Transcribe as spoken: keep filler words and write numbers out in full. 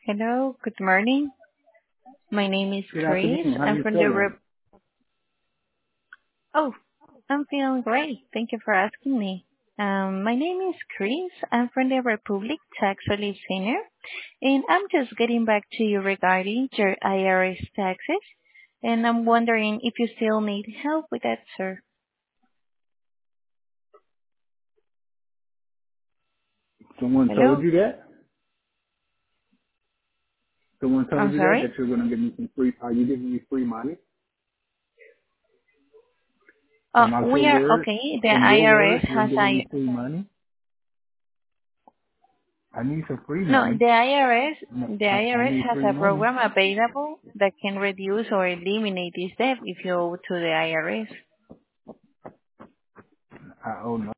Hello, good morning. My name is Good Chris. afternoon. How I'm you from the feeling? Rep. Oh, I'm feeling great. Thank you for asking me. Um, my name is Chris. I'm from the Republic Tax Relief Center, and I'm just getting back to you regarding your I R S taxes, and I'm wondering if you still need help with that, sir. Someone told Hello? you that? Someone told I'm you that sorry? that you're gonna give me some free? Are you giving me free money? Uh, From out your we are word, okay. The from your I R S words, you're has giving a me free money. I need some free no. money. The I R S, No, the I, I I R S need has free a money. program available that can reduce or eliminate this debt if you owe to the I R S. I owe no